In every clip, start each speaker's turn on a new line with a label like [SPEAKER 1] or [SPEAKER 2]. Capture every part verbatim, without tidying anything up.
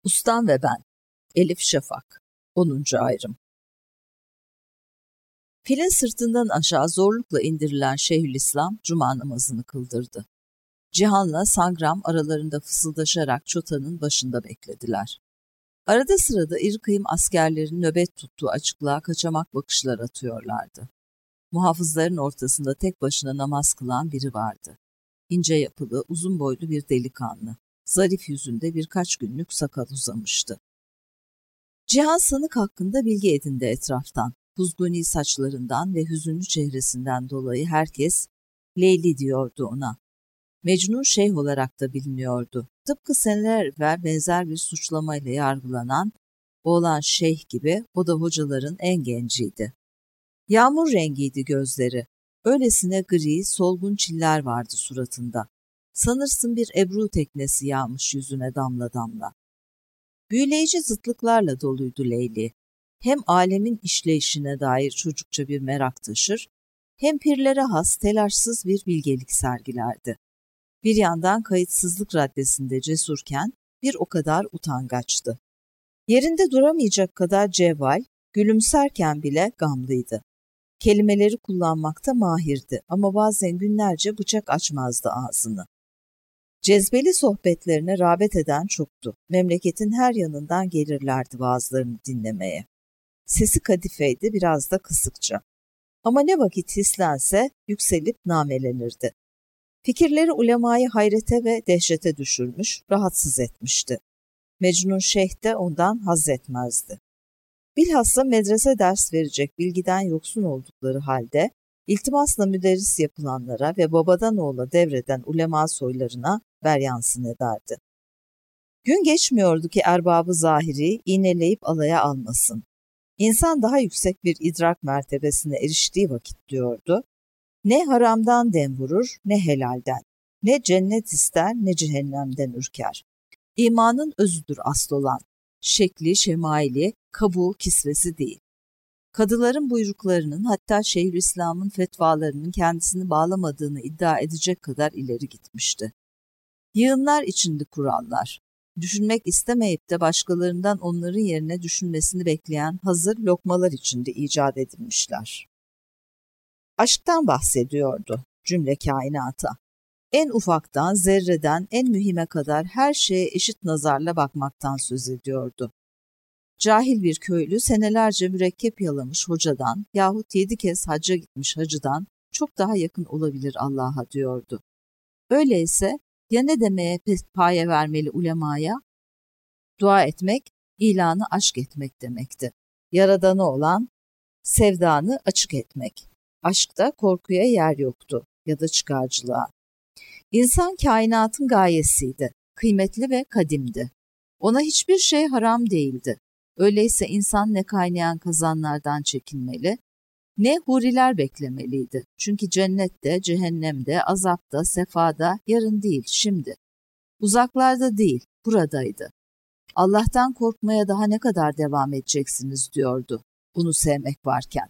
[SPEAKER 1] Ustam ve ben. Elif Şafak. onuncu ayrım. Filin sırtından aşağı zorlukla indirilen Şeyhülislam cuma namazını kıldırdı. Cihan'la Sangram aralarında fısıldaşarak çotanın başında beklediler. Arada sırada iri kıyım askerlerin nöbet tuttuğu açıklığa kaçamak bakışlar atıyorlardı. Muhafızların ortasında tek başına namaz kılan biri vardı. İnce yapılı, uzun boylu bir delikanlı. Zarif yüzünde birkaç günlük sakal uzamıştı. Cihan sanık hakkında bilgi edindi etraftan. Kuzguni saçlarından ve hüzünlü çehresinden dolayı herkes Leyli diyordu ona. Mecnun Şeyh olarak da biliniyordu. Tıpkı seneler evvel benzer bir suçlamayla yargılanan oğlan Şeyh gibi o da hocaların en genciydi. Yağmur rengiydi gözleri. Öylesine gri, solgun çiller vardı suratında. Sanırsın bir ebru teknesi yağmış yüzüne damla damla. Büyüleyici zıtlıklarla doluydu Leyli. Hem alemin işleyişine dair çocukça bir merak taşır, hem pirlere has telaşsız bir bilgelik sergilerdi. Bir yandan kayıtsızlık raddesinde cesurken bir o kadar utangaçtı. Yerinde duramayacak kadar cevval, gülümserken bile gamlıydı. Kelimeleri kullanmakta mahirdi ama bazen günlerce bıçak açmazdı ağzını. Cezbeli sohbetlerine rağbet eden çoktu. Memleketin her yanından gelirlerdi vaazlarını dinlemeye. Sesi kadifeydi, biraz da kısıkça. Ama ne vakit hislense yükselip namelenirdi. Fikirleri ulemayı hayrete ve dehşete düşürmüş, rahatsız etmişti. Mecnun Şeyh de ondan haz etmezdi. Bilhassa medrese ders verecek bilgiden yoksun oldukları halde, iltimasla müderris yapılanlara ve babadan oğula devreden ulema soylarına beryansın ederdi. Gün geçmiyordu ki erbabı zahiri iğneleyip alaya almasın. İnsan daha yüksek bir idrak mertebesine eriştiği vakit diyordu, ne haramdan dem vurur ne helalden, ne cennet ister ne cehennemden ürker. İmanın özüdür asıl olan, şekli, şemaili, kabuğu, kisvesi değil. Kadıların buyruklarının hatta Şeyhülislam'ın fetvalarının kendisini bağlamadığını iddia edecek kadar ileri gitmişti. Yığınlar içindi kurallar. Düşünmek istemeyip de başkalarından onların yerine düşünmesini bekleyen hazır lokmalar içinde icat edilmişler. Aşktan bahsediyordu cümle kainata. En ufaktan, zerreden en mühime kadar her şeye eşit nazarla bakmaktan söz ediyordu. Cahil bir köylü senelerce mürekkep yalamış hocadan yahut yedi kez hacca gitmiş hacıdan çok daha yakın olabilir Allah'a diyordu. Öyleyse ya ne demeye paye vermeli ulemaya? Dua etmek, ilanı aşk etmek demekti. Yaradanı olan sevdanı açık etmek. Aşkta korkuya yer yoktu ya da çıkarcılığa. İnsan kainatın gayesiydi, kıymetli ve kadimdi. Ona hiçbir şey haram değildi. Öyleyse insan ne kaynayan kazanlardan çekinmeli, ne huriler beklemeliydi. Çünkü cennette, cehennemde, azapta, sefada yarın değil, şimdi. Uzaklarda değil, buradaydı. Allah'tan korkmaya daha ne kadar devam edeceksiniz diyordu, bunu sevmek varken.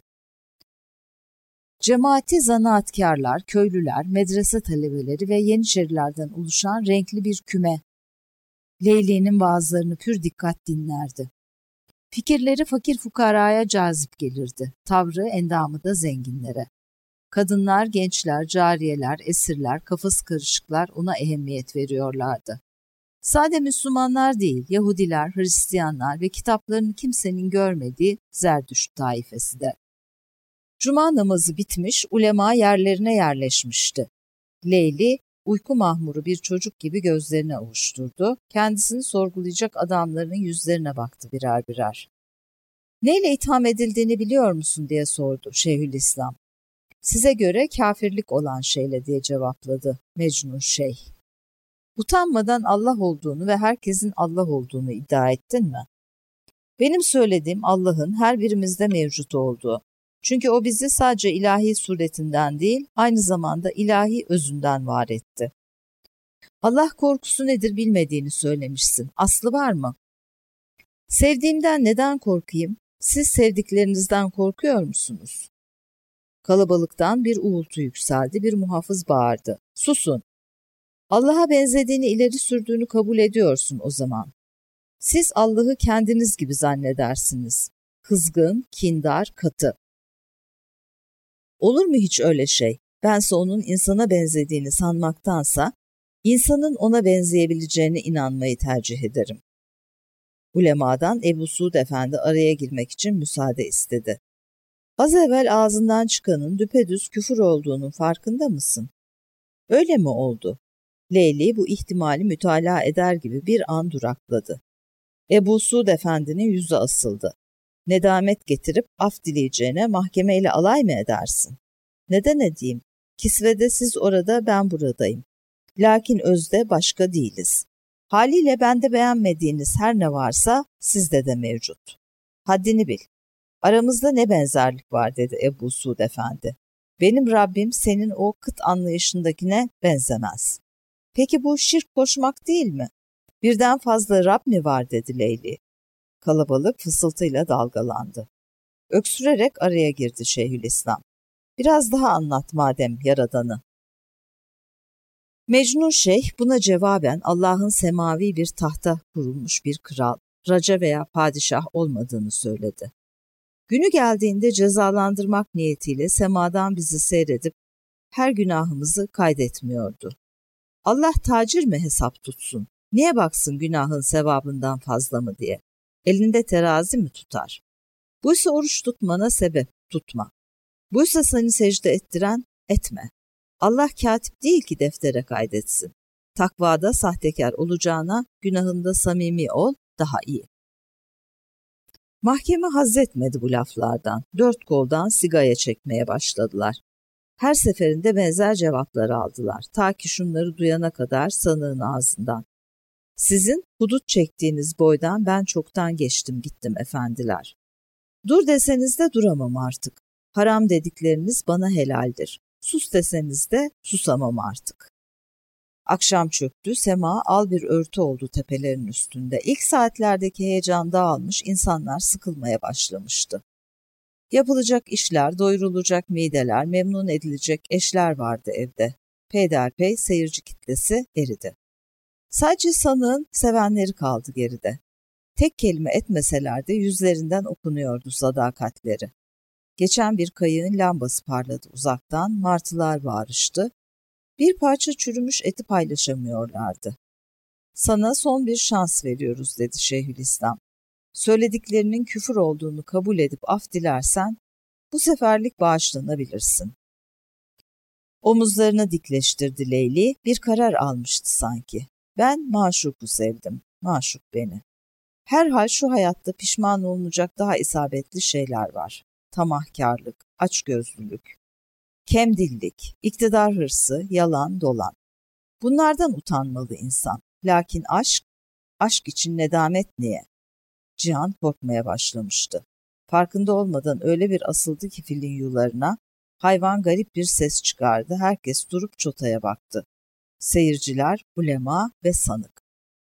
[SPEAKER 1] Cemaati zanaatkarlar, köylüler, medrese talebeleri ve Yeniçerilerden oluşan renkli bir küme. Leyli'nin vaazlarını pür dikkat dinlerdi. Fikirleri fakir fukaraya cazip gelirdi, tavrı endamı da zenginlere. Kadınlar, gençler, cariyeler, esirler, kafası karışıklar ona ehemmiyet veriyorlardı. Sade Müslümanlar değil, Yahudiler, Hristiyanlar ve kitaplarını kimsenin görmediği Zerdüşt taifesi de. Cuma namazı bitmiş, ulema yerlerine yerleşmişti. Leyli, uyku mahmuru bir çocuk gibi gözlerini ovuşturdu, kendisini sorgulayacak adamların yüzlerine baktı birer birer. Neyle itham edildiğini biliyor musun diye sordu Şeyhülislam. Size göre kafirlik olan şeyle diye cevapladı Mecnun Şeyh. Utanmadan Allah olduğunu ve herkesin Allah olduğunu iddia ettin mi? Benim söylediğim Allah'ın her birimizde mevcut olduğu. Çünkü o bizi sadece ilahi suretinden değil, aynı zamanda ilahi özünden var etti. Allah korkusu nedir bilmediğini söylemişsin. Aslı var mı? Sevdiğimden neden korkayım? Siz sevdiklerinizden korkuyor musunuz? Kalabalıktan bir uğultu yükseldi, bir muhafız bağırdı. Susun! Allah'a benzediğini ileri sürdüğünü kabul ediyorsun o zaman. Siz Allah'ı kendiniz gibi zannedersiniz. Kızgın, kindar, katı. Olur mu hiç öyle şey? Bense onun insana benzediğini sanmaktansa, insanın ona benzeyebileceğine inanmayı tercih ederim. Ulemadan Ebu Suud Efendi araya girmek için müsaade istedi. Az evvel ağzından çıkanın düpedüz küfür olduğunun farkında mısın? Öyle mi oldu? Leyli bu ihtimali mütalaa eder gibi bir an durakladı. Ebu Suud Efendi'nin yüzü asıldı. Nedamet getirip af dileyeceğine mahkemeyle alay mı edersin? Neden edeyim? Kisvede siz orada, ben buradayım. Lakin özde başka değiliz. Haliyle bende beğenmediğiniz her ne varsa sizde de mevcut. Haddini bil. Aramızda ne benzerlik var dedi Ebu Suud Efendi. Benim Rabbim senin o kıt anlayışındakine benzemez. Peki bu şirk koşmak değil mi? Birden fazla Rab mi var dedi Leyli. Kalabalık fısıltıyla dalgalandı. Öksürerek araya girdi Şeyhülislam. Biraz daha anlat madem Yaradan'ı. Mecnun Şeyh buna cevaben Allah'ın semavi bir tahta kurulmuş bir kral, raca veya padişah olmadığını söyledi. Günü geldiğinde cezalandırmak niyetiyle semadan bizi seyredip her günahımızı kaydetmiyordu. Allah tacir mi hesap tutsun? Niye baksın günahın sevabından fazla mı diye? Elinde terazi mi tutar? Buysa oruç tutmana sebep, tutma. Buysa seni secde ettiren, etme. Allah katip değil ki deftere kaydetsin. Takvada sahtekar olacağına günahında samimi ol, daha iyi. Mahkeme hazzetmedi bu laflardan. Dört koldan sigaya çekmeye başladılar. Her seferinde benzer cevapları aldılar. Ta ki şunları duyana kadar sanığın ağzından. Sizin hudut çektiğiniz boydan ben çoktan geçtim gittim efendiler. Dur deseniz de duramam artık. Haram dedikleriniz bana helaldir. Sus deseniz de susamam artık. Akşam çöktü, sema al bir örtü oldu tepelerin üstünde. İlk saatlerdeki heyecan dağılmış, insanlar sıkılmaya başlamıştı. Yapılacak işler, doyurulacak mideler, memnun edilecek eşler vardı evde. Peyderpey seyirci kitlesi eridi. Sadece sanığın sevenleri kaldı geride. Tek kelime etmeseler de yüzlerinden okunuyordu sadakatleri. Geçen bir kayığın lambası parladı uzaktan, martılar bağırıştı. Bir parça çürümüş eti paylaşamıyorlardı. Sana son bir şans veriyoruz dedi Şeyhülislam. Söylediklerinin küfür olduğunu kabul edip af dilersen bu seferlik bağışlanabilirsin. Omuzlarını dikleştirdi Leyli, bir karar almıştı sanki. Ben maşuku sevdim, maşuk beni. Herhal şu hayatta pişman olunacak daha isabetli şeyler var. Tamahkarlık, açgözlülük, kemdillik, iktidar hırsı, yalan, dolan. Bunlardan utanmalı insan. Lakin aşk, aşk için nedamet niye? Cihan korkmaya başlamıştı. Farkında olmadan öyle bir asıldı ki filin yularına, hayvan garip bir ses çıkardı, herkes durup çotaya baktı. Seyirciler, ulema ve sanık.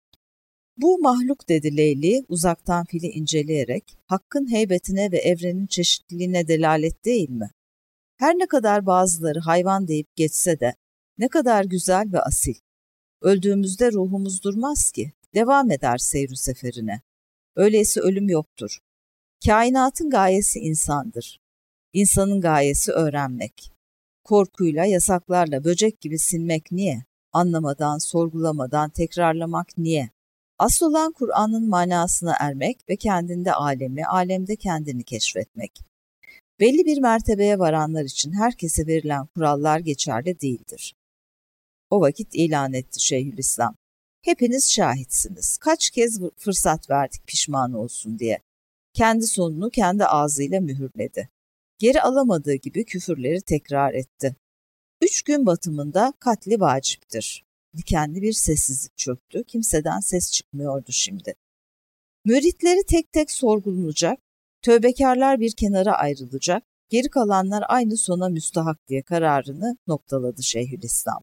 [SPEAKER 1] Bu mahluk dedi Leyli uzaktan fili inceleyerek, hakkın heybetine ve evrenin çeşitliliğine delalet değil mi? Her ne kadar bazıları hayvan deyip geçse de, ne kadar güzel ve asil. Öldüğümüzde ruhumuz durmaz ki, devam eder seyru seferine. Öyleyse ölüm yoktur. Kainatın gayesi insandır. İnsanın gayesi öğrenmek. Korkuyla, yasaklarla böcek gibi sinmek niye? Anlamadan, sorgulamadan tekrarlamak niye? Asıl olan Kur'an'ın manasına ermek ve kendinde alemi, alemde kendini keşfetmek. Belli bir mertebeye varanlar için herkese verilen kurallar geçerli değildir. O vakit ilan etti Şeyhülislam. Hepiniz şahitsiniz. Kaç kez fırsat verdik pişman olsun diye. Kendi sonunu kendi ağzıyla mühürledi. Geri alamadığı gibi küfürleri tekrar etti. Üç gün batımında katli vaciptir. Dikenli bir sessizlik çöktü. Kimseden ses çıkmıyordu şimdi. Müritleri tek tek sorgulanacak, tövbekarlar bir kenara ayrılacak, geri kalanlar aynı sona müstahak diye kararını noktaladı Şeyhülislam.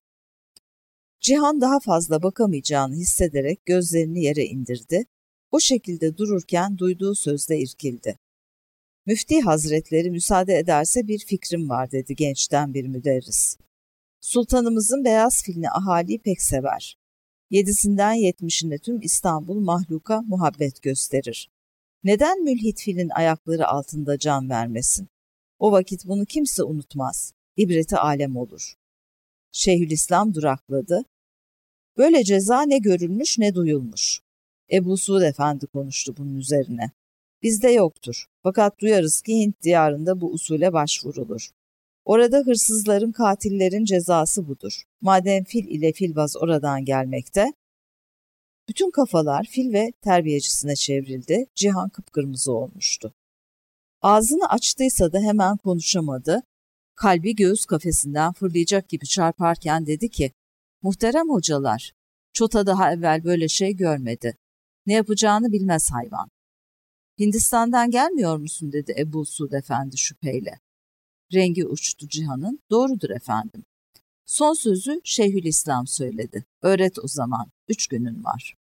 [SPEAKER 1] Cihan daha fazla bakamayacağını hissederek gözlerini yere indirdi. O şekilde dururken duyduğu sözde irkildi. Müfti Hazretleri müsaade ederse bir fikrim var dedi gençten bir müderris. Sultanımızın beyaz filini ahali pek sever. Yedisinden yetmişinde tüm İstanbul mahluka muhabbet gösterir. Neden mülhit filin ayakları altında can vermesin? O vakit bunu kimse unutmaz. İbreti alem olur. Şeyhülislam durakladı. Böyle ceza ne görülmüş ne duyulmuş. Ebu Suud Efendi konuştu bunun üzerine. Bizde yoktur. Fakat duyarız ki Hint diyarında bu usule başvurulur. Orada hırsızların, katillerin cezası budur. Madem fil ile filbaz oradan gelmekte, bütün kafalar fil ve terbiyecisine çevrildi. Cihan kıpkırmızı olmuştu. Ağzını açtıysa da hemen konuşamadı. Kalbi göğüs kafesinden fırlayacak gibi çarparken dedi ki, muhterem hocalar, Çota daha evvel böyle şey görmedi. Ne yapacağını bilmez hayvan. Hindistan'dan gelmiyor musun dedi Ebu Suud Efendi şüpheyle. Rengi uçtu Cihan'ın. Doğrudur efendim. Son sözü Şeyhülislam söyledi. Öğret o zaman. Üç günün var.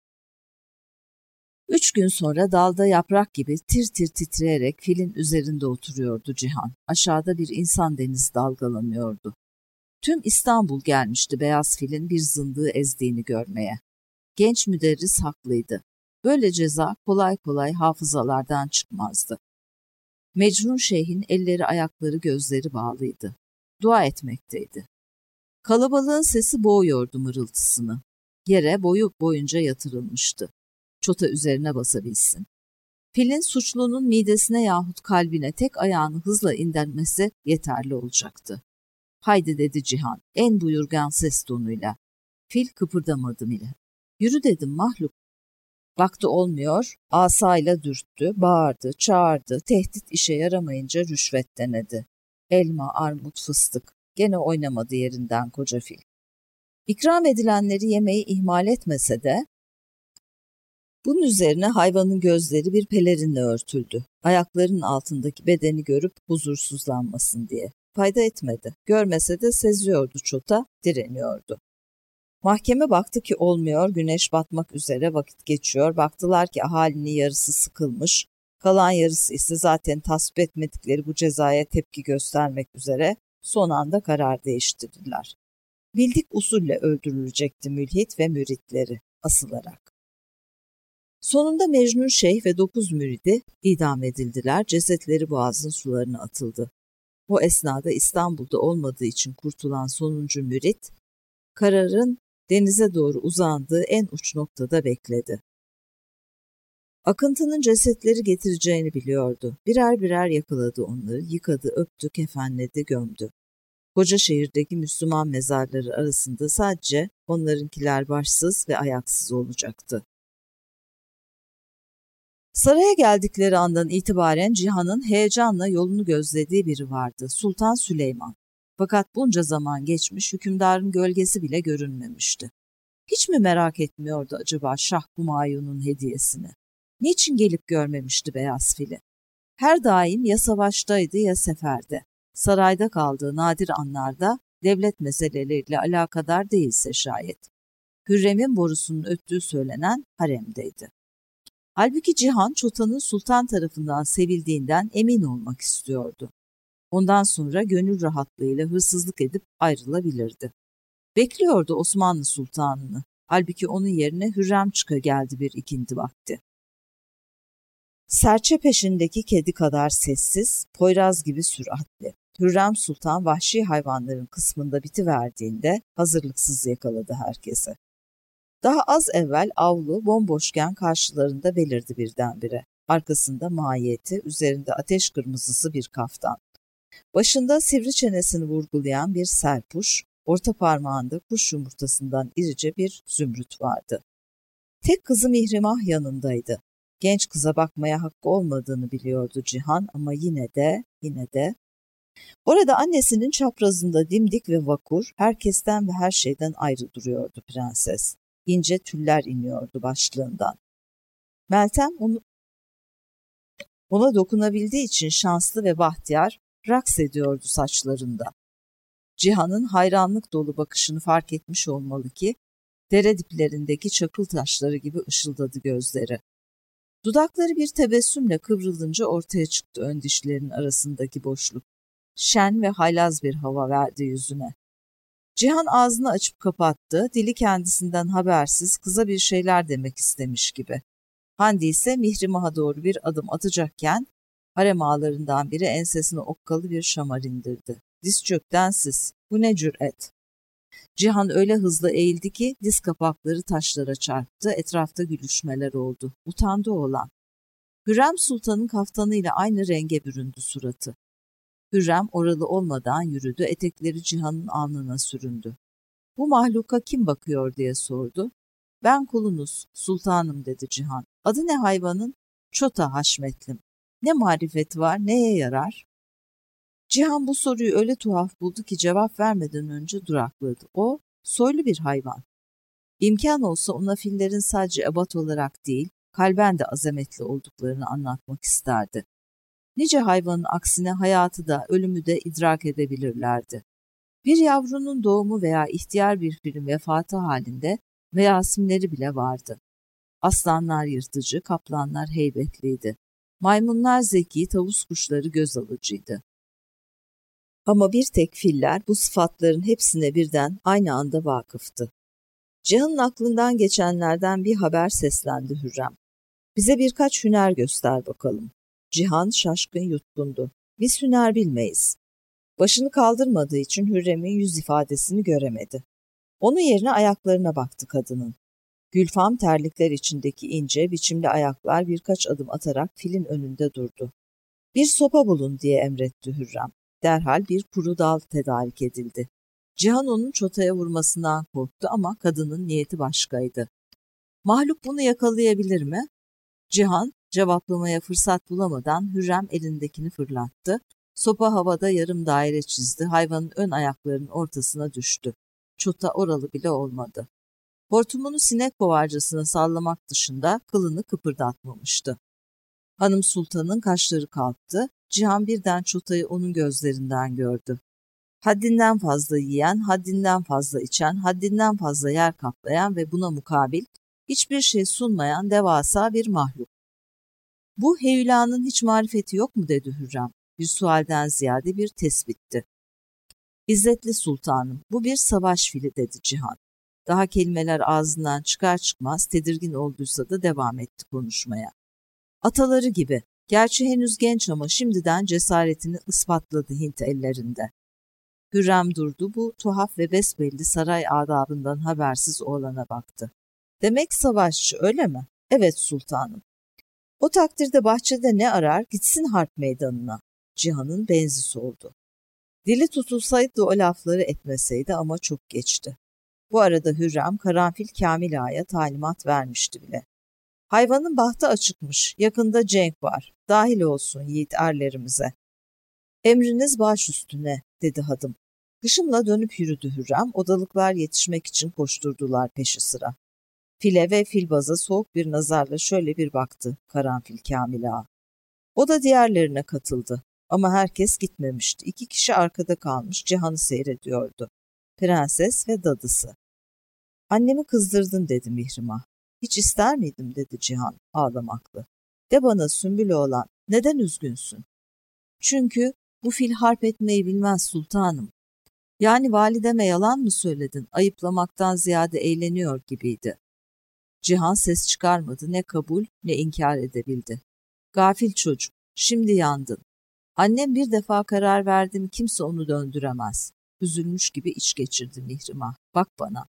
[SPEAKER 1] Üç gün sonra dalda yaprak gibi tir tir titreyerek filin üzerinde oturuyordu Cihan. Aşağıda bir insan denizi dalgalanıyordu. Tüm İstanbul gelmişti beyaz filin bir zındığı ezdiğini görmeye. Genç müderris haklıydı. Böyle ceza kolay kolay hafızalardan çıkmazdı. Mecnun Şeyh'in elleri ayakları gözleri bağlıydı. Dua etmekteydi. Kalabalığın sesi boğuyordu mırıltısını. Yere boyu boyunca yatırılmıştı. Çota üzerine basabilsin. Filin suçlunun midesine yahut kalbine tek ayağını hızla indirmesi yeterli olacaktı. Haydi dedi Cihan en buyurgan ses tonuyla. Fil kıpırdamadı bile. Yürü dedim mahluk. Baktı olmuyor, asayla dürttü, bağırdı, çağırdı, tehdit işe yaramayınca rüşvet denedi. Elma, armut, fıstık, gene oynamadı yerinden koca fil. İkram edilenleri yemeyi ihmal etmese de, bunun üzerine hayvanın gözleri bir pelerinle örtüldü. Ayaklarının altındaki bedeni görüp huzursuzlanmasın diye. Fayda etmedi. Görmese de seziyordu Çota, direniyordu. Mahkeme baktı ki olmuyor, güneş batmak üzere vakit geçiyor. Baktılar ki ahalinin yarısı sıkılmış, kalan yarısı ise zaten tasvip etmedikleri bu cezaya tepki göstermek üzere son anda karar değiştirdiler. Bildik usulle öldürülecekti mülhit ve müritleri asılarak. Sonunda Mecnun Şeyh ve dokuz müridi idam edildiler, cesetleri boğazın sularına atıldı. O esnada İstanbul'da olmadığı için kurtulan sonuncu mürit, kararın denize doğru uzandığı en uç noktada bekledi. Akıntının cesetleri getireceğini biliyordu. Birer birer yakaladı onları, yıkadı, öptü, kefenledi, gömdü. Koca şehirdeki Müslüman mezarları arasında sadece onlarınkiler başsız ve ayaksız olacaktı. Saraya geldikleri andan itibaren Cihan'ın heyecanla yolunu gözlediği biri vardı, Sultan Süleyman. Fakat bunca zaman geçmiş, hükümdarın gölgesi bile görünmemişti. Hiç mi merak etmiyordu acaba Şah Humayun'un hediyesini? Niçin gelip görmemişti beyaz fili? Her daim ya savaştaydı ya seferde. Sarayda kaldığı nadir anlarda devlet meseleleriyle alakadar değilse şayet. Hürrem'in borusunun öttüğü söylenen haremdeydi. Halbuki Cihan, Çota'nın sultan tarafından sevildiğinden emin olmak istiyordu. Ondan sonra gönül rahatlığıyla hırsızlık edip ayrılabilirdi. Bekliyordu Osmanlı Sultanını. Halbuki onun yerine Hürrem çıka geldi bir ikindi vakti. Serçe peşindeki kedi kadar sessiz, Poyraz gibi süratli. Hürrem Sultan vahşi hayvanların kısmında bitiverdiğinde hazırlıksız yakaladı herkesi. Daha az evvel avlu bomboşken karşılarında belirdi birdenbire. Arkasında mahiyeti, üzerinde ateş kırmızısı bir kaftan. Başında sivri çenesini vurgulayan bir serpuş, orta parmağında kuş yumurtasından irice bir zümrüt vardı. Tek kızı Mihrimah yanındaydı. Genç kıza bakmaya hakkı olmadığını biliyordu Cihan ama yine de, yine de. Orada annesinin çaprazında dimdik ve vakur, herkesten ve her şeyden ayrı duruyordu prenses. İnce tüller iniyordu başlığından. Meltem onu, ona dokunabildiği için şanslı ve bahtiyar, raks ediyordu saçlarında. Cihan'ın hayranlık dolu bakışını fark etmiş olmalı ki, dere diplerindeki çakıl taşları gibi ışıldadı gözleri. Dudakları bir tebessümle kıvrılınca ortaya çıktı ön dişlerinin arasındaki boşluk. Şen ve haylaz bir hava verdi yüzüne. Cihan ağzını açıp kapattı, dili kendisinden habersiz kıza bir şeyler demek istemiş gibi. Handi ise Mihrimah'a doğru bir adım atacakken harem ağalarından biri ensesine okkalı bir şamar indirdi. Diz çök densiz, bu ne cüret? Cihan öyle hızlı eğildi ki diz kapakları taşlara çarptı, etrafta gülüşmeler oldu. Utandı oğlan. Hürrem Sultan'ın kaftanıyla aynı renge büründü suratı. Hürrem oralı olmadan yürüdü, etekleri Cihan'ın alnına süründü. Bu mahluka kim bakıyor diye sordu. Ben kulunuz, sultanım dedi Cihan. Adı ne hayvanın? Çota Haşmetlim. Ne marifeti var, neye yarar? Cihan bu soruyu öyle tuhaf buldu ki cevap vermeden önce durakladı. O, soylu bir hayvan. İmkan olsa ona fillerin sadece ebat olarak değil, kalben de azametli olduklarını anlatmak isterdi. Nice hayvanın aksine hayatı da ölümü de idrak edebilirlerdi. Bir yavrunun doğumu veya ihtiyar bir filin vefatı halinde meyasimleri bile vardı. Aslanlar yırtıcı, kaplanlar heybetliydi. Maymunlar zeki, tavus kuşları göz alıcıydı. Ama bir tek filler bu sıfatların hepsine birden aynı anda vakıftı. Cihan'ın aklından geçenlerden bir haber seslendi Hürrem. Bize birkaç hüner göster bakalım. Cihan şaşkın yutkundu. Biz hüner bilmeyiz. Başını kaldırmadığı için Hürrem'in yüz ifadesini göremedi. Onun yerine ayaklarına baktı kadının. Gülfam terlikler içindeki ince, biçimli ayaklar birkaç adım atarak filin önünde durdu. Bir sopa bulun diye emretti Hürrem. Derhal bir kuru dal tedarik edildi. Cihan onun çotaya vurmasından korktu ama kadının niyeti başkaydı. Mahluk bunu yakalayabilir mi? Cihan cevaplamaya fırsat bulamadan Hürrem elindekini fırlattı. Sopa havada yarım daire çizdi, hayvanın ön ayaklarının ortasına düştü. Çota oralı bile olmadı. Hortumunu sinek kovarcasına sallamak dışında kılını kıpırdatmamıştı. Hanım Sultan'ın kaşları kalktı, Cihan birden çotayı onun gözlerinden gördü. Haddinden fazla yiyen, haddinden fazla içen, haddinden fazla yer kaplayan ve buna mukabil hiçbir şey sunmayan devasa bir mahluk. Bu heyulanın hiç marifeti yok mu dedi Hürrem. Bir sualden ziyade bir tespitti. İzzetli sultanım, bu bir savaş fili dedi Cihan. Daha kelimeler ağzından çıkar çıkmaz tedirgin olduysa da devam etti konuşmaya. Ataları gibi, gerçi henüz genç ama şimdiden cesaretini ispatladı Hint ellerinde. Hürrem durdu, bu tuhaf ve besbelli saray adabından habersiz oğlana baktı. Demek savaşçı öyle mi? Evet sultanım. O takdirde bahçede ne arar, gitsin harp meydanına. Cihan'ın benzi soldu. Dili tutulsaydı o lafları etmeseydi ama çok geçti. Bu arada Hürrem Karanfil Kamil Ağa'ya talimat vermişti bile. Hayvanın bahtı açıkmış, yakında cenk var, dahil olsun yiğit erlerimize. Emriniz baş üstüne, dedi hadım. Hışımla dönüp yürüdü Hürrem, odalıklar yetişmek için koşturdular peşi sıra. File ve filbaza soğuk bir nazarla şöyle bir baktı Karanfil Kamil Ağa. O da diğerlerine katıldı. Ama herkes gitmemişti. İki kişi arkada kalmış, Cihan'ı seyrediyordu. Prenses ve dadısı. Annemi kızdırdın dedi Mihrimah. Hiç ister miydim dedi Cihan ağlamaklı. De bana Sümbül oğlan, neden üzgünsün? Çünkü bu fil harp etmeyi bilmez sultanım. Yani valideme yalan mı söyledin? Ayıplamaktan ziyade eğleniyor gibiydi. Cihan ses çıkarmadı, ne kabul ne inkar edebildi. Gafil çocuk, şimdi yandın. Annem bir defa karar verdim, kimse onu döndüremez. Üzülmüş gibi iç geçirdi Mihrimah. Bak bana.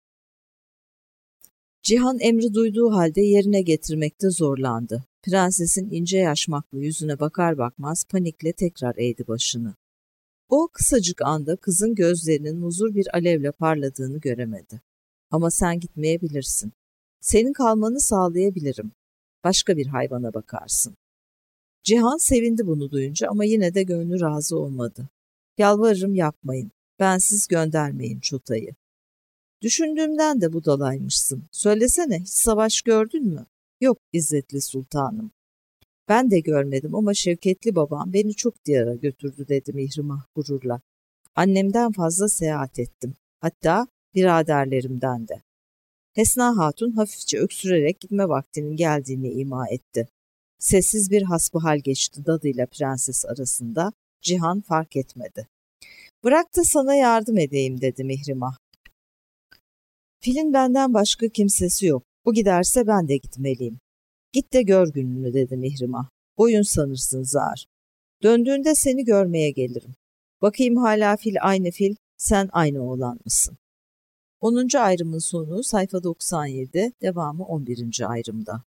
[SPEAKER 1] Cihan emri duyduğu halde yerine getirmekte zorlandı. Prensesin ince yaşmaklı yüzüne bakar bakmaz panikle tekrar eğdi başını. O kısacık anda kızın gözlerinin huzur bir alevle parladığını göremedi. Ama sen gitmeyebilirsin. Senin kalmanı sağlayabilirim. Başka bir hayvana bakarsın. Cihan sevindi bunu duyunca ama yine de gönlü razı olmadı. Yalvarırım yapmayın. Bensiz göndermeyin çotayı. Düşündüğümden de budalaymışsın. Söylesene, hiç savaş gördün mü? Yok İzzetli sultanım. Ben de görmedim ama şevketli babam beni çok diyara götürdü dedi Mihrimah gururla. Annemden fazla seyahat ettim. Hatta biraderlerimden de. Hesna Hatun hafifçe öksürerek gitme vaktinin geldiğini ima etti. Sessiz bir hasbihal geçti dadıyla prenses arasında. Cihan fark etmedi. Bırak da sana yardım edeyim dedi Mihrimah. Filin benden başka kimsesi yok. Bu giderse ben de gitmeliyim. Git de gör gününü dedi Mihrimah. Boyun sanırsın zar. Döndüğünde seni görmeye gelirim. Bakayım hala fil aynı fil, sen aynı oğlan mısın? onuncu ayrımın sonu sayfa doksan yedi, devamı on birinci ayrımda.